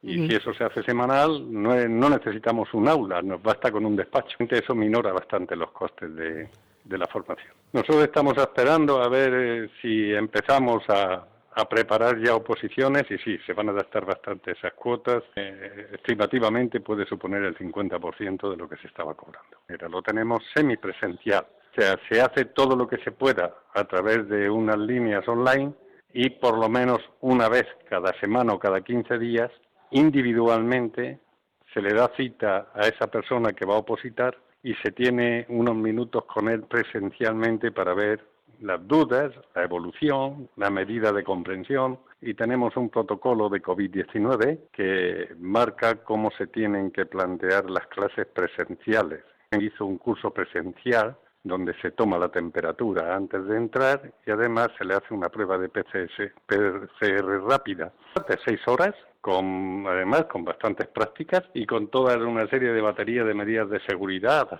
Y si eso se hace semanal, no necesitamos un aula, nos basta con un despacho. Eso minora bastante los costes de la formación. Nosotros estamos esperando a ver si empezamos a preparar ya oposiciones y sí, se van a adaptar bastante esas cuotas. Estimativamente puede suponer el 50% de lo que se estaba cobrando. Pero lo tenemos semipresencial, o sea, se hace todo lo que se pueda a través de unas líneas online y por lo menos una vez cada semana o cada 15 días, individualmente, se le da cita a esa persona que va a opositar y se tiene unos minutos con él presencialmente para ver las dudas, la evolución, la medida de comprensión, y tenemos un protocolo de COVID-19 que marca cómo se tienen que plantear las clases presenciales. Hizo un curso presencial donde se toma la temperatura antes de entrar y además se le hace una prueba de PCR rápida de 6 horas, además con bastantes prácticas y con toda una serie de baterías de medidas de seguridad